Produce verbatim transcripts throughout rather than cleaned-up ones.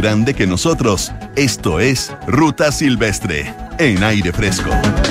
grande que nosotros. Esto es Ruta Silvestre, en aire fresco.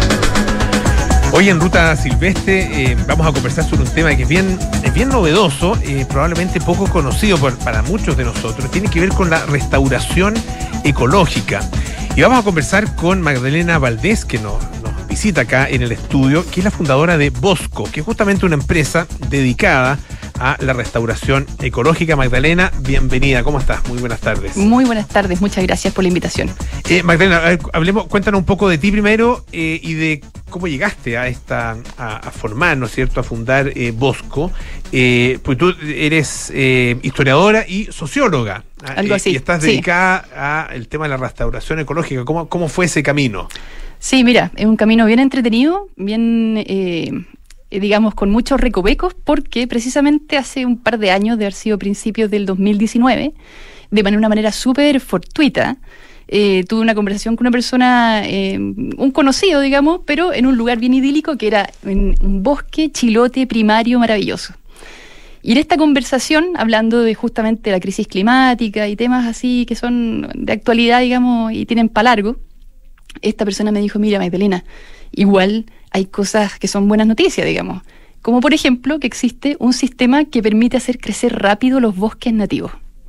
Hoy en Ruta Silvestre eh, vamos a conversar sobre un tema que es bien, es bien novedoso, eh, probablemente poco conocido por, para muchos de nosotros. Tiene que ver con la restauración ecológica. Y vamos a conversar con Magdalena Valdés, que nos, nos visita acá en el estudio, que es la fundadora de Bosco, que es justamente una empresa dedicada a la restauración ecológica. Magdalena, bienvenida. ¿Cómo estás? Muy buenas tardes. Muy buenas tardes. Muchas gracias por la invitación. Eh, Magdalena, a ver, hablemos, cuéntanos un poco de ti primero eh, y de cómo llegaste a esta a, a formar, ¿no es cierto?, a fundar eh, Bosco. Eh, pues tú eres eh, historiadora y socióloga. Algo así. Y estás sí. dedicada al tema de la restauración ecológica. ¿Cómo, cómo fue ese camino? Sí, mira, es un camino bien entretenido, bien... Eh, digamos, con muchos recovecos, porque precisamente hace un par de años, de haber sido principios del dos mil diecinueve, de manera, una manera súper fortuita, eh, tuve una conversación con una persona, eh, un conocido, digamos, pero en un lugar bien idílico, que era en un bosque chilote primario maravilloso. Y en esta conversación, hablando de justamente la crisis climática y temas así que son de actualidad, digamos, y tienen pa' largo, esta persona me dijo: mira, Magdalena, igual hay cosas que son buenas noticias, digamos. Como por ejemplo que existe un sistema que permite hacer crecer rápido los bosques nativos.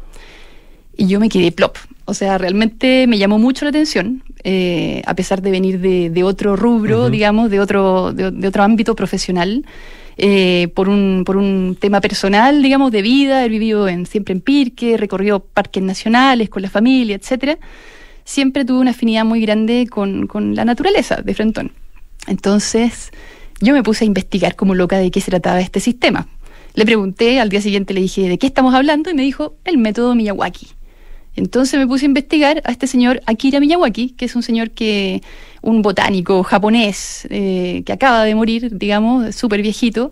Y yo me quedé plop. O sea, realmente me llamó mucho la atención, eh, a pesar de venir de, de otro rubro, uh-huh. digamos, de otro, de, de otro ámbito profesional, eh, por un, por un tema personal, digamos, de vida. He vivido en, siempre en Pirque, he recorrido parques nacionales con la familia, etcétera. Siempre tuve una afinidad muy grande con, con la naturaleza, de frentón. Entonces, yo me puse a investigar como loca de qué se trataba este sistema. Le pregunté, al día siguiente le dije, ¿de qué estamos hablando? Y me dijo, el método Miyawaki. Entonces me puse a investigar a este señor Akira Miyawaki, que es un señor que, un botánico japonés, eh, que acaba de morir, digamos, súper viejito.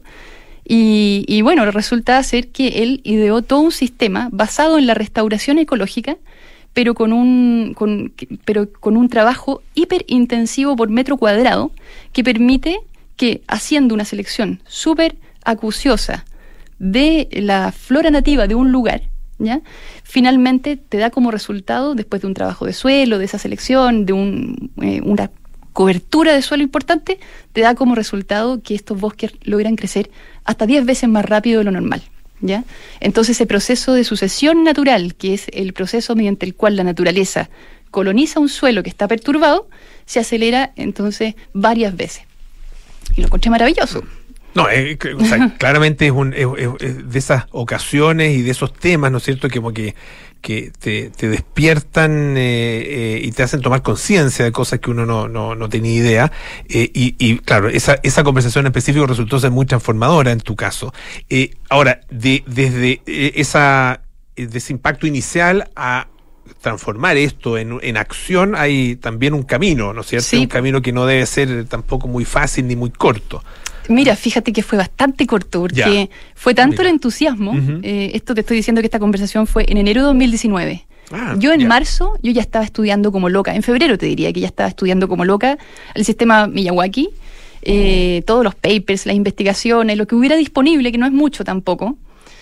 Y, y bueno, resulta ser que él ideó todo un sistema basado en la restauración ecológica, pero con un con, pero con un trabajo hiper intensivo por metro cuadrado, que permite que, haciendo una selección súper acuciosa de la flora nativa de un lugar, ¿ya?, finalmente te da como resultado, después de un trabajo de suelo, de esa selección, de un, eh, una cobertura de suelo importante, te da como resultado que estos bosques logran crecer hasta diez veces más rápido de lo normal. ¿Ya? Entonces, ese proceso de sucesión natural, que es el proceso mediante el cual la naturaleza coloniza un suelo que está perturbado, se acelera entonces varias veces. Y lo encontré maravilloso. No, eh, o sea, claramente es, un, es, es de esas ocasiones y de esos temas, ¿no es cierto?, que como que, que te, te despiertan eh, eh, y te hacen tomar conciencia de cosas que uno no, no, no tenía idea. Eh, y, y claro, esa, esa conversación en específico resultó ser muy transformadora en tu caso. Eh, ahora, de, desde eh, esa, de ese impacto inicial a transformar esto en, en acción, hay también un camino, ¿no es cierto? Sí. Un camino que no debe ser tampoco muy fácil ni muy corto. Mira, fíjate que fue bastante corto, porque ya. fue tanto Mira. el entusiasmo. Uh-huh. eh, esto te estoy diciendo que esta conversación fue en enero de dos mil diecinueve. Ah, yo en ya. marzo, yo ya estaba estudiando como loca, en febrero te diría que ya estaba estudiando como loca el sistema Miyawaki, eh, todos los papers, las investigaciones, lo que hubiera disponible, que no es mucho tampoco.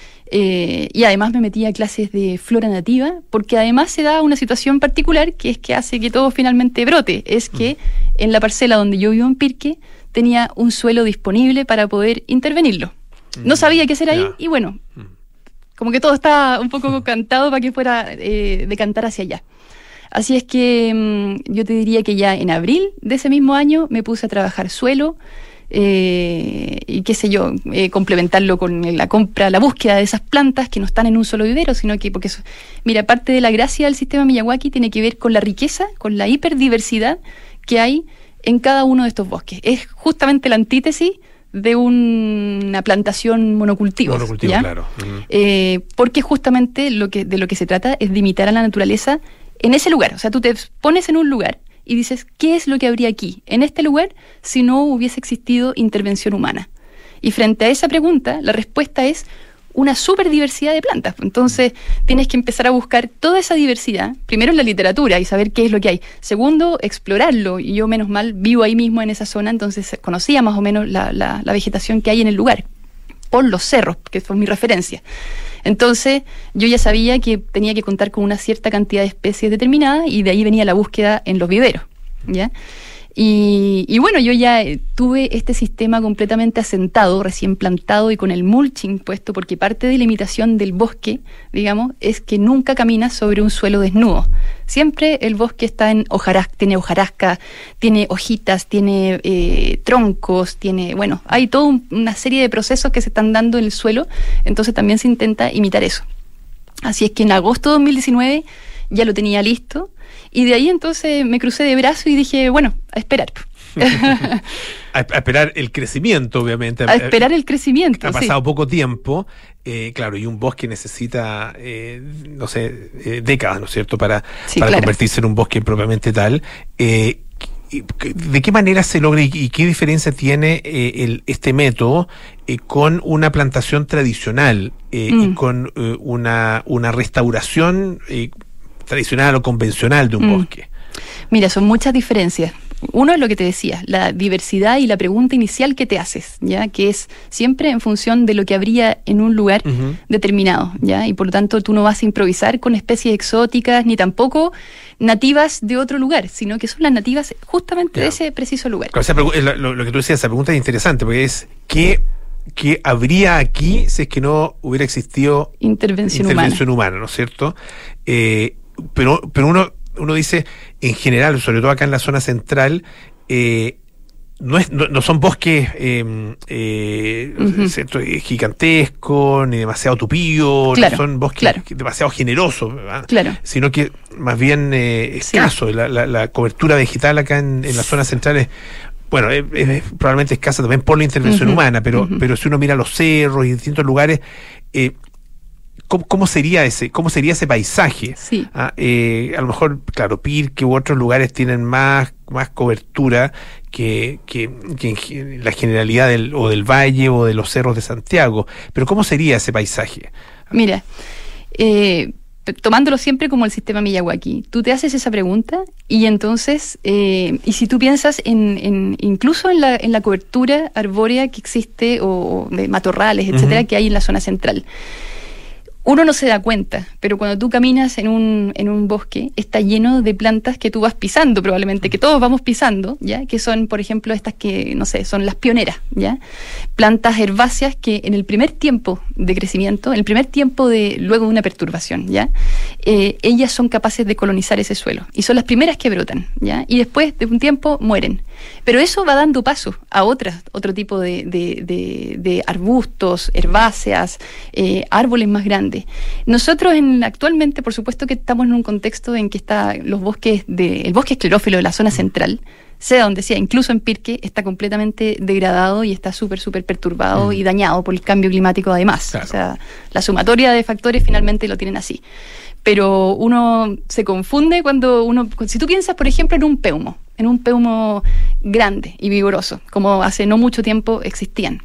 Eh, y además me metí a clases de flora nativa, porque además se da una situación particular que es que hace que todo finalmente brote. Es que uh-huh. en la parcela donde yo vivo en Pirque, tenía un suelo disponible para poder intervenirlo. No sabía qué hacer ahí, yeah. y bueno, como que todo estaba un poco cantado para que fuera eh, de cantar hacia allá. Así es que mmm, yo te diría que ya en abril de ese mismo año me puse a trabajar suelo, eh, y qué sé yo, eh, complementarlo con la compra, la búsqueda de esas plantas que no están en un solo vivero, sino que, porque eso, mira, parte de la gracia del sistema Miyawaki tiene que ver con la riqueza, con la hiperdiversidad que hay en cada uno de estos bosques. Es justamente la antítesis de un, una plantación monocultivo. Monocultivo, ¿ya? Claro. Uh-huh. Eh, porque justamente lo que, de lo que se trata es de imitar a la naturaleza en ese lugar. O sea, tú te pones en un lugar y dices, ¿qué es lo que habría aquí, en este lugar, si no hubiese existido intervención humana? Y frente a esa pregunta, la respuesta es una súper diversidad de plantas. Entonces, tienes que empezar a buscar toda esa diversidad, primero en la literatura y saber qué es lo que hay. Segundo, explorarlo. Y yo, menos mal, vivo ahí mismo en esa zona, entonces conocía más o menos la, la, la vegetación que hay en el lugar, por los cerros, que son mi referencia. Entonces, yo ya sabía que tenía que contar con una cierta cantidad de especies determinadas y de ahí venía la búsqueda en los viveros, ¿ya? Y, y bueno, yo ya tuve este sistema completamente asentado, recién plantado y con el mulching puesto, porque parte de la imitación del bosque, digamos, es que nunca caminas sobre un suelo desnudo. Siempre el bosque está en hojarasca, tiene hojarasca, tiene hojitas, tiene eh, troncos, tiene, bueno, hay toda un, una serie de procesos que se están dando en el suelo, entonces también se intenta imitar eso. Así es que en agosto de dos mil diecinueve ya lo tenía listo. Y de ahí entonces me crucé de brazos y dije, bueno, a esperar. a, a esperar el crecimiento, obviamente. A esperar el crecimiento, Ha pasado sí. poco tiempo, eh, claro, y un bosque necesita, eh, no sé, eh, décadas, ¿no es cierto?, para, sí, para claro. convertirse en un bosque propiamente tal. Eh, ¿De qué manera se logra y qué diferencia tiene eh, el, este método eh, con una plantación tradicional eh, mm. y con eh, una, una restauración eh, tradicional o convencional de un mm. bosque? Mira, son muchas diferencias. Uno es lo que te decía, la diversidad y la pregunta inicial que te haces, ya, que es siempre en función de lo que habría en un lugar uh-huh. determinado, ya, y por lo tanto tú no vas a improvisar con especies exóticas ni tampoco nativas de otro lugar, sino que son las nativas justamente yeah. de ese preciso lugar. O sea, lo, lo que tú decías, esa pregunta es interesante porque es ¿qué, qué habría aquí si es que no hubiera existido intervención, intervención humana. humana, ¿no es cierto? Eh, pero, pero uno uno dice, en general, sobre todo acá en la zona central, eh, no, es, no, no son bosques eh, eh, uh-huh. ¿cierto? gigantescos, ni demasiado tupidos, claro, no son bosques claro. demasiado generosos, ¿verdad? Claro. Sino que más bien eh, escasos. Sí. La, la, la cobertura vegetal acá en, en la zona central es, bueno, es, es probablemente escasa también por la intervención uh-huh. humana, pero, uh-huh. pero si uno mira los cerros y distintos lugares, eh, ¿Cómo, ¿Cómo sería ese, cómo sería ese paisaje? Sí. Ah, eh, a lo mejor, claro, Pirque u otros lugares tienen más, más cobertura que, que, que en la generalidad del, o del valle o de los cerros de Santiago. Pero ¿cómo sería ese paisaje? Mira, eh, tomándolo siempre como el sistema Miyawaki, tú te haces esa pregunta y entonces, eh, y si tú piensas en, en incluso en la, en la cobertura arbórea que existe o, o de matorrales, etcétera, uh-huh. que hay en la zona central. Uno no se da cuenta, pero cuando tú caminas en un, en un bosque, está lleno de plantas que tú vas pisando, probablemente, que todos vamos pisando, ¿ya? Que son, por ejemplo, estas que, no sé, son las pioneras, ¿ya? Plantas herbáceas que en el primer tiempo de crecimiento, en el primer tiempo de, luego de una perturbación, ¿ya? Eh, ellas son capaces de colonizar ese suelo, y son las primeras que brotan, ¿ya? Y después de un tiempo mueren. Pero eso va dando paso a otras, otro tipo de, de, de, de arbustos, herbáceas, eh, árboles más grandes. Nosotros en, actualmente, por supuesto que estamos en un contexto en que está los bosques de, el bosque esclerófilo de la zona central, sea donde sea, incluso en Pirque, está completamente degradado y está súper, súper perturbado mm. y dañado por el cambio climático además. Claro. O sea, la sumatoria de factores finalmente lo tienen así. Pero uno se confunde cuando uno, si tú piensas, por ejemplo, en un peumo, en un peumo grande y vigoroso, como hace no mucho tiempo existían.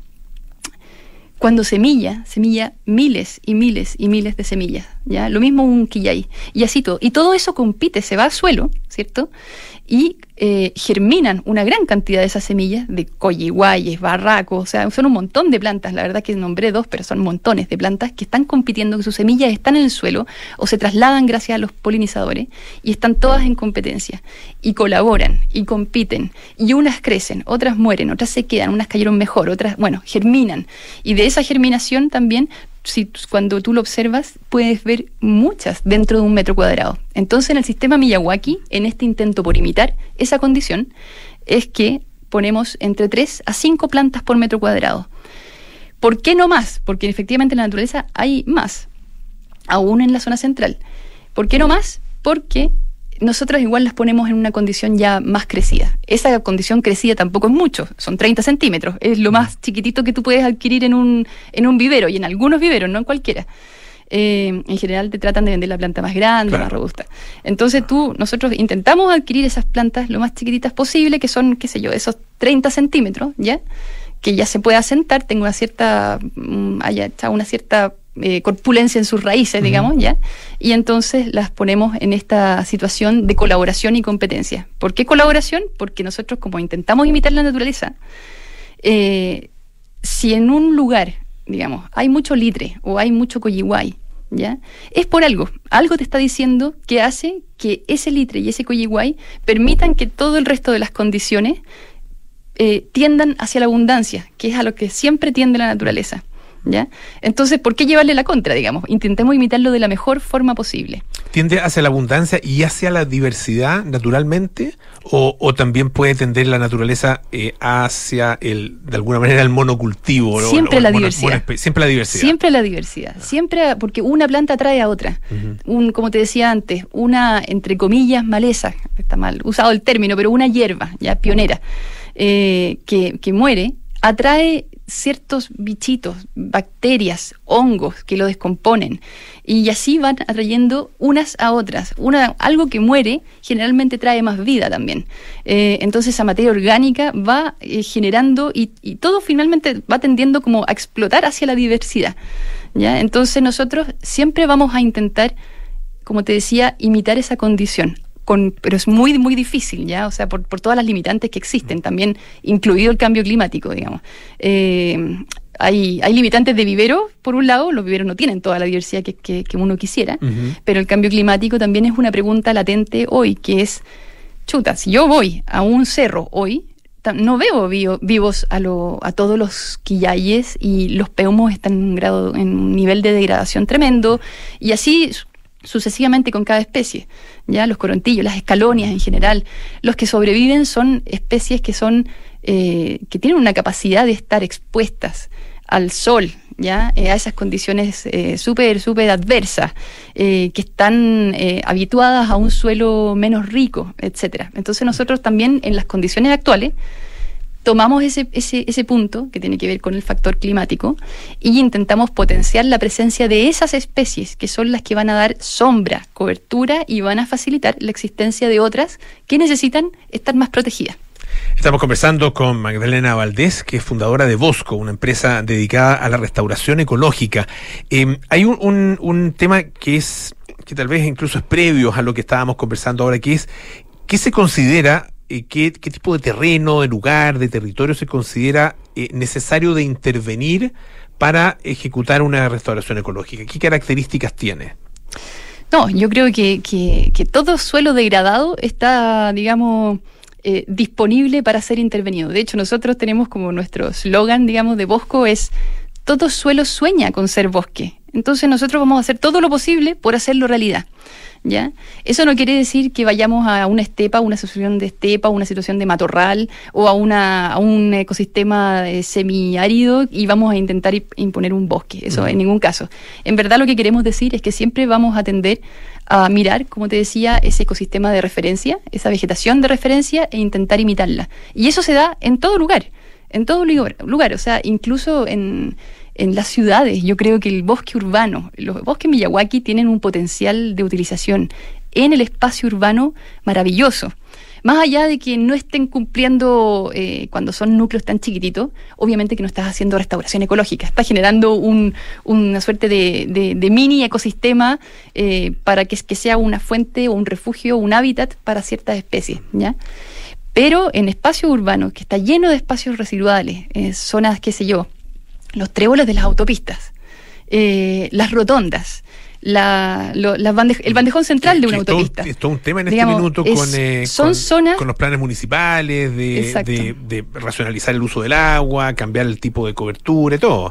Cuando semilla, semilla miles y miles y miles de semillas, ¿ya? Lo mismo un quillay, y así todo. Y todo eso compite, se va al suelo, ¿cierto? Y eh, germinan una gran cantidad de esas semillas de coyiguayes, barracos, o sea, son un montón de plantas, la verdad que nombré dos, pero son montones de plantas que están compitiendo, que sus semillas están en el suelo o se trasladan gracias a los polinizadores y están todas en competencia y colaboran y compiten y unas crecen, otras mueren, otras se quedan, unas cayeron mejor, otras, bueno, germinan y de esa germinación también, si, cuando tú lo observas, puedes ver muchas dentro de un metro cuadrado. Entonces, en el sistema Miyawaki, en este intento por imitar esa condición, es que ponemos entre tres a cinco plantas por metro cuadrado. ¿Por qué no más? Porque efectivamente en la naturaleza hay más, aún en la zona central. ¿Por qué no más? Porque nosotros igual las ponemos en una condición ya más crecida. Esa condición crecida tampoco es mucho, son treinta centímetros, es lo más chiquitito que tú puedes adquirir en un, en un vivero, y en algunos viveros, no en cualquiera. Eh, en general te tratan de vender la planta más grande, claro. más robusta. Entonces tú, nosotros intentamos adquirir esas plantas lo más chiquititas posible, que son, qué sé yo, esos treinta centímetros, ¿ya? Que ya se puede asentar, tengo una cierta, um, haya una cierta Eh, corpulencia en sus raíces, digamos, uh-huh. ¿ya? Y entonces las ponemos en esta situación de colaboración y competencia. ¿Por qué colaboración? Porque nosotros, como intentamos imitar la naturaleza, eh, si en un lugar digamos, hay mucho litre o hay mucho coyihuay, ¿ya? Es por algo. Algo te está diciendo que hace que ese litre y ese coyihuay permitan que todo el resto de las condiciones eh, tiendan hacia la abundancia, que es a lo que siempre tiende la naturaleza, ¿ya? Entonces, ¿por qué llevarle la contra, digamos? Intentemos imitarlo de la mejor forma posible. ¿Tiende hacia la abundancia y hacia la diversidad naturalmente? ¿O, o también puede tender la naturaleza eh, hacia, el de alguna manera, el monocultivo? Siempre o, o la mono, diversidad. mono, siempre la diversidad. Siempre la diversidad. Siempre, porque una planta atrae a otra. Uh-huh. Un, como te decía antes, una, entre comillas, maleza, está mal usado el término, pero una hierba, ya pionera, eh, que, que muere, atrae ciertos bichitos, bacterias, hongos que lo descomponen, y así van atrayendo unas a otras. Una, algo que muere generalmente trae más vida también. Eh, entonces esa materia orgánica va eh, generando y, y todo finalmente va tendiendo como a explotar hacia la diversidad, ¿ya? Entonces nosotros siempre vamos a intentar, como te decía, imitar esa condición. Con, pero es muy, muy difícil, ¿ya? O sea, por, por todas las limitantes que existen, también incluido el cambio climático, digamos. Eh, hay, hay limitantes de vivero, por un lado, los viveros no tienen toda la diversidad que, que, que uno quisiera, uh-huh. pero el cambio climático también es una pregunta latente hoy, que es, chuta, si yo voy a un cerro hoy, no veo vivo, vivos a, lo, a todos los quillayes, y los peumos están en un grado, en un nivel de degradación tremendo, y así sucesivamente con cada especie, ya los corontillos, las escalonias en general. Los que sobreviven son especies que son eh, que tienen una capacidad de estar expuestas al sol, ya eh, a esas condiciones eh, súper súper adversas, eh, que están eh, habituadas a un suelo menos rico, etcétera. Entonces nosotros también en las condiciones actuales tomamos ese, ese, ese punto que tiene que ver con el factor climático y intentamos potenciar la presencia de esas especies que son las que van a dar sombra, cobertura y van a facilitar la existencia de otras que necesitan estar más protegidas. Estamos conversando con Magdalena Valdés, que es fundadora de Bosco, una empresa dedicada a la restauración ecológica. Eh, hay un, un, un tema que es, que tal vez incluso es previo a lo que estábamos conversando ahora, que es, ¿qué se considera ¿Qué, qué tipo de terreno, de lugar, de territorio se considera eh, necesario de intervenir para ejecutar una restauración ecológica? ¿Qué características tiene? No, yo creo que, que, que todo suelo degradado está, digamos, eh, disponible para ser intervenido. De hecho, nosotros tenemos como nuestro eslogan, digamos, de Bosco es: todo suelo sueña con ser bosque. Entonces nosotros vamos a hacer todo lo posible por hacerlo realidad, ¿ya? Eso no quiere decir que vayamos a una estepa, una situación de estepa, una situación de matorral o a, una, a un ecosistema eh, semiárido y vamos a intentar imponer un bosque. Eso uh-huh. en ningún caso. En verdad lo que queremos decir es que siempre vamos a tender a mirar, como te decía, ese ecosistema de referencia, esa vegetación de referencia e intentar imitarla. Y eso se da en todo lugar, en todo lugar, o sea, incluso en... En las ciudades, yo creo que el bosque urbano, los bosques Miyawaki tienen un potencial de utilización en el espacio urbano maravilloso. Más allá de que no estén cumpliendo eh, cuando son núcleos tan chiquititos, obviamente que no estás haciendo restauración ecológica, estás generando un, una suerte de, de, de mini ecosistema eh, para que, que sea una fuente o un refugio, un hábitat para ciertas especies, ¿ya? Pero en espacio urbano, que está lleno de espacios residuales, eh, zonas, qué sé yo, los tréboles de las autopistas, eh, las rotondas, la, lo, la bande- el bandejón central de una autopista. Es todo un tema en Digamos, este minuto es, con, eh, son con, zonas, con los planes municipales de, de, de racionalizar el uso del agua, cambiar el tipo de cobertura y todo.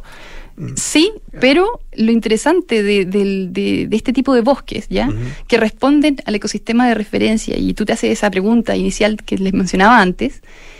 Sí, pero lo interesante de, de, de, de este tipo de bosques, ¿ya? Uh-huh. Que responden al ecosistema de referencia, y tú te haces esa pregunta inicial que les mencionaba antes,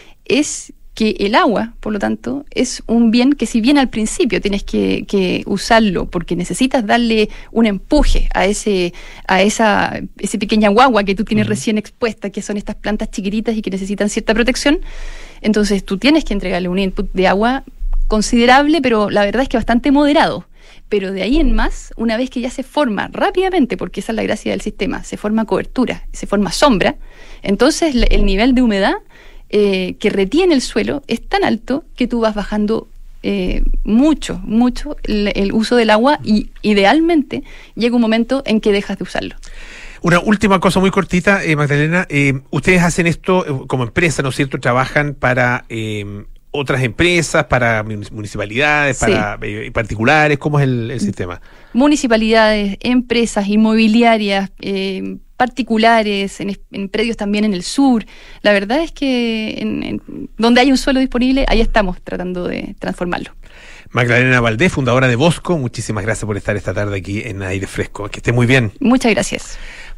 es que el agua, por lo tanto, es un bien que, si bien al principio tienes que, que usarlo porque necesitas darle un empuje a ese a esa ese pequeña guagua que tú tienes uh-huh. recién expuesta, que son estas plantas chiquititas y que necesitan cierta protección, entonces tú tienes que entregarle un input de agua considerable, pero la verdad es que bastante moderado. Pero de ahí en más, una vez que ya se forma rápidamente, porque esa es la gracia del sistema, se forma cobertura, se forma sombra, entonces el nivel de humedad Eh, que retiene el suelo es tan alto que tú vas bajando eh, mucho, mucho el, el uso del agua, y idealmente llega un momento en que dejas de usarlo. Una última cosa muy cortita, eh, Magdalena, eh, ustedes hacen esto eh, como empresa, ¿no es cierto? Trabajan para eh, otras empresas, para municipalidades, Sí. para eh, particulares? ¿Cómo es el, el sistema? Municipalidades, empresas inmobiliarias, eh, particulares, en, es- en predios también en el sur. La verdad es que en, en donde hay un suelo disponible, ahí estamos tratando de transformarlo. Magdalena Valdés, fundadora de Bosco, muchísimas gracias por estar esta tarde aquí en Aire Fresco. Que esté muy bien. Muchas gracias.